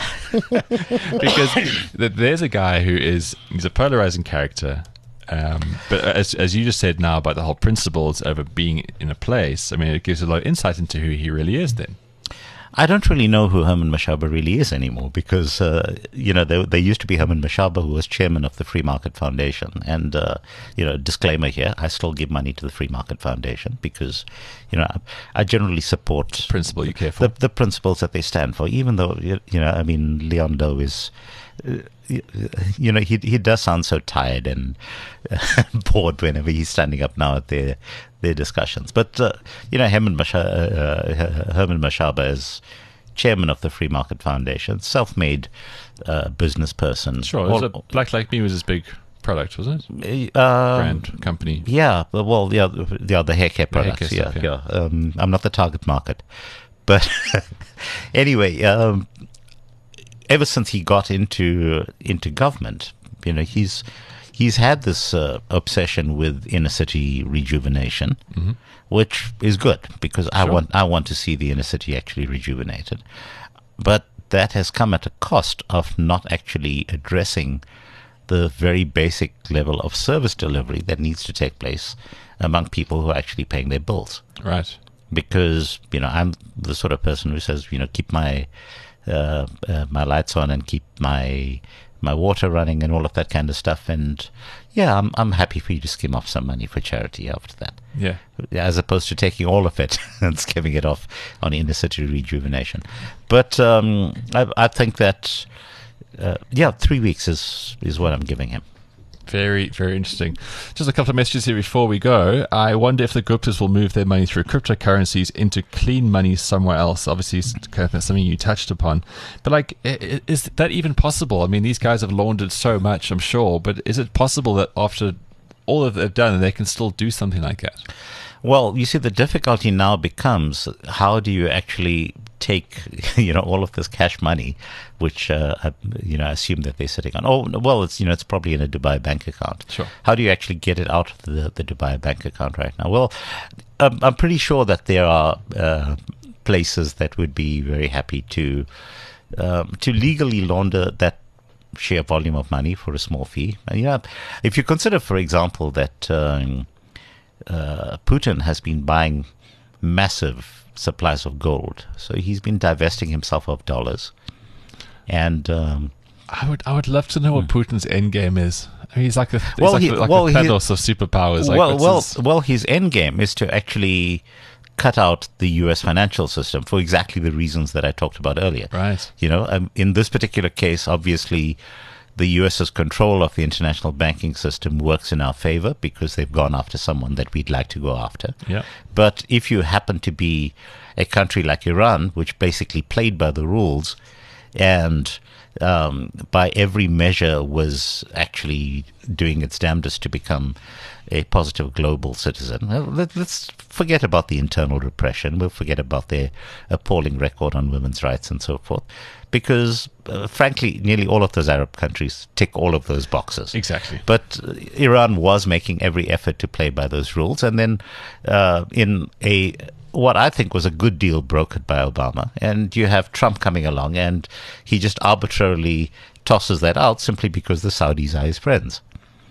Because th- there's a guy who is he's a polarizing character. Um, but as as you just said now about the whole principles over being in a place, I mean, it gives a lot of insight into who he really is. Then I don't really know who Herman Mashaba really is anymore because, uh, you know, there, there used to be Herman Mashaba who was chairman of the Free Market Foundation. And, uh, you know, disclaimer here, I still give money to the Free Market Foundation because, you know, I, I generally support principle you care for. the, the principles that they stand for, even though, you you know, I mean, Leon Doe is... Uh, you know, he he does sound so tired and uh, bored whenever he's standing up now at their their discussions. But uh, you know, Herman Mashaba, uh, Herman Mashaba is chairman of the Free Market Foundation, self-made uh, business person. Sure, it was a, Black Like Me was his big product, wasn't it? Uh, Brand company. Yeah, well, yeah, yeah, the hair care The hair products. care yeah, stuff, yeah. yeah. Um, I'm not the target market, but anyway. Um, Ever since he got into into government, you know, he's he's had this uh, obsession with inner city rejuvenation, Mm-hmm. which is good because I Sure. want I want to see the inner city actually rejuvenated, but that has come at a cost of not actually addressing the very basic level of service delivery that needs to take place among people who are actually paying their bills. Right. Because you know, I'm the sort of person who says, you know, keep my Uh, uh, my lights on and keep my my water running and all of that kind of stuff. And yeah, I'm I'm happy for you to skim off some money for charity after that, Yeah. as opposed to taking all of it and skimming it off on inner city rejuvenation. But um, I, I think that uh, yeah, three weeks is is what I'm giving him. Very, very interesting. Just a couple of messages here before we go. I wonder if the Guptas will move their money through cryptocurrencies into clean money somewhere else. Obviously, it's kind of something you touched upon. But, like, i- i- is that even possible? I mean, these guys have laundered so much, I'm sure. But is it possible that after all that they've done, they can still do something like that? Well, you see, the difficulty now becomes how do you actually take, you know, all of this cash money, which, uh, I, you know, I assume that they're sitting on. Oh, well, it's, you know, it's probably in a Dubai bank account. Sure. How do you actually get it out of the, the Dubai bank account right now? Well, um, I'm pretty sure that there are uh, places that would be very happy to um, to legally launder that sheer volume of money for a small fee. And, you know, if you consider, for example, that um, uh, Putin has been buying massive supplies of gold, so he's been divesting himself of dollars, and um, I would I would love to know what Putin's end game is. I mean, he's like the, he's Hmm. Well, like, he- the, like well, the he- Thanos of superpowers. Like, well, what's well, his- well, his end game is to actually cut out the U S financial system for exactly the reasons that I talked about earlier. Right. You know, um, in this particular case, obviously, the US's control of the international banking system works in our favor because they've gone after someone that we'd like to go after. Yeah. But if you happen to be a country like Iran, which basically played by the rules and um, by every measure was actually doing its damnedest to become a positive global citizen, well, let, let's forget about the internal repression. We'll forget about their appalling record on women's rights and so forth. Because, uh, frankly, nearly all of those Arab countries tick all of those boxes. Exactly. But uh, Iran was making every effort to play by those rules. And then uh, in a what I think was a good deal brokered by Obama, and you have Trump coming along, and he just arbitrarily tosses that out simply because the Saudis are his friends.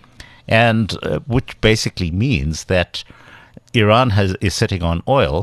And uh, which basically means that Iran has is sitting on oil,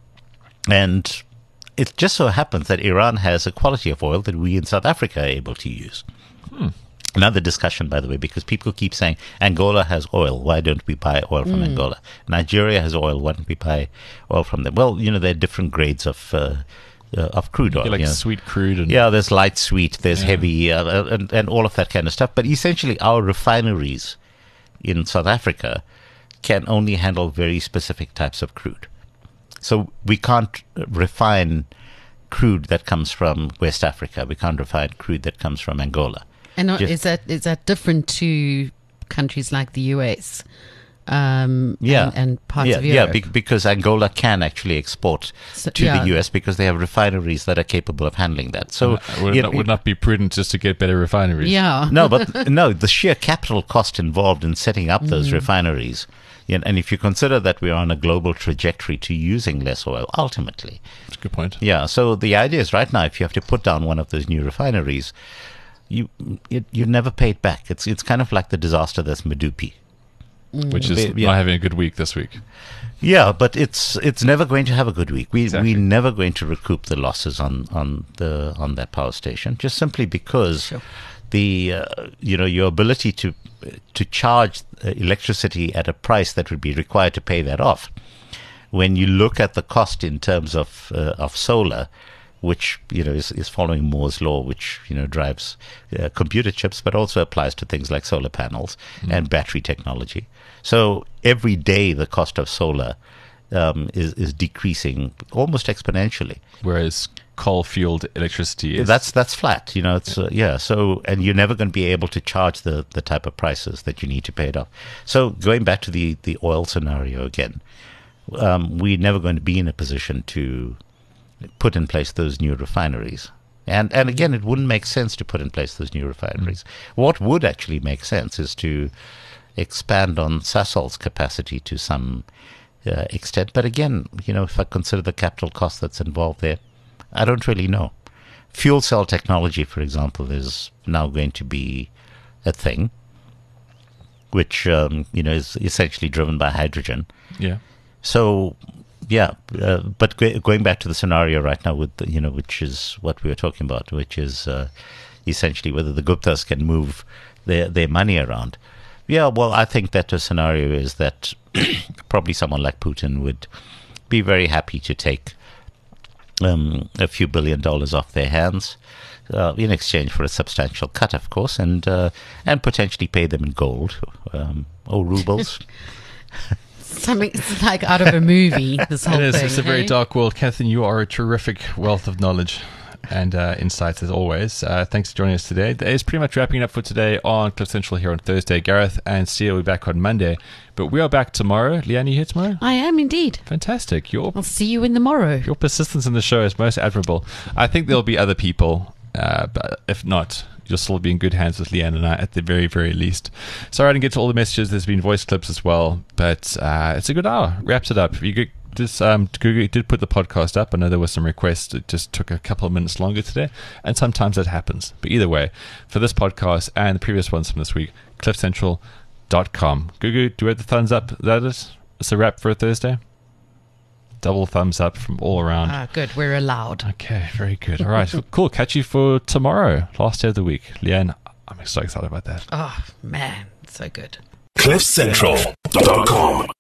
and it just so happens that Iran has a quality of oil that we in South Africa are able to use. Hmm. Another discussion, by the way, because people keep saying Angola has oil. Why don't we buy oil from Angola? Nigeria has oil. Why don't we buy oil from them? Well, you know, there are different grades of uh, uh, of crude oil. Yeah, like you know. sweet crude and Yeah, there's light sweet, there's Yeah. heavy, uh, and, and all of that kind of stuff. But essentially, our refineries in South Africa can only handle very specific types of crude. So we can't refine crude that comes from West Africa. We can't refine crude that comes from Angola. And uh, Just- is that is that different to countries like the U S? Um, Yeah. and, and parts yeah, of yeah, Europe? be- because Angola can actually export So- to yeah. the U S because they have refineries that are capable of handling that. So Uh, would, you it not, would not be prudent just to get better refineries. yeah. no, but no, the sheer capital cost involved in setting up those refineries, And, and if you consider that we're on a global trajectory to using less oil, ultimately. That's a good point. Yeah, so the idea is right now, if you have to put down one of those new refineries, you it, you never pay it back. It's it's kind of like the disaster that's Medupi. Which is Yeah. not having a good week this week. Yeah, but it's it's never going to have a good week. We Exactly. we're never going to recoup the losses on, on the on that power station, just simply because Sure. the uh, you know your ability to to charge uh, electricity at a price that would be required to pay that off. When you look at the cost in terms of uh, of solar, which you know is, is following Moore's law, which you know drives uh, computer chips, but also applies to things like solar panels and battery technology. So every day the cost of solar um, is is decreasing almost exponentially. Whereas coal-fueled electricity is... That's that's flat, you know. It's uh, yeah. So and you're never going to be able to charge the, the type of prices that you need to pay it off. So going back to the, the oil scenario again, um, we're never going to be in a position to put in place those new refineries. And and again, it wouldn't make sense to put in place those new refineries. What would actually make sense is to expand on Sasol's capacity to some uh, extent. But again, you know, if I consider the capital cost that's involved there, I don't really know. Fuel cell technology, for example, is now going to be a thing, which um, you know is essentially driven by hydrogen. Yeah. So, yeah, uh, but go- going back to the scenario right now, with the, you know, which is what we were talking about, which is uh, essentially whether the Guptas can move their their money around. Yeah, well, I think that the scenario is that probably someone like Putin would be very happy to take um, a few billion dollars off their hands uh, in exchange for a substantial cut, of course, and uh, and potentially pay them in gold um, or rubles. Something it's like out of a movie, this whole It is. thing. It's a very hey? dark world. Catherine, you are a terrific wealth of knowledge and uh, insights as always. Uh, thanks for joining us today. That is pretty much wrapping it up for today on Cliff Central here on Thursday. Gareth and Sia will be back on Monday, but we are back tomorrow. Leanne, you here tomorrow? I am indeed. Fantastic. Your I'll see you in the morrow. your persistence in the show is most admirable. I think there'll be other people, uh, but if not, you'll still be in good hands with Leanne and I at the very, very least. Sorry I didn't get to all the messages. There's been voice clips as well, but uh, it's a good hour. Wraps it up. You could just, um, Google did put the podcast up. I know there were some requests. It just took a couple of minutes longer today, and sometimes that happens. But either way, for this podcast and the previous ones from this week, cliff central dot com. Gugu, do we have the thumbs up? Is that it? It's a wrap for a Thursday? Double thumbs up from all around. Ah, good. We're allowed. Okay, very good. All right, cool. Catch you for tomorrow, last day of the week. Leanne, I'm so excited about that. Oh, man. So good. cliff central dot com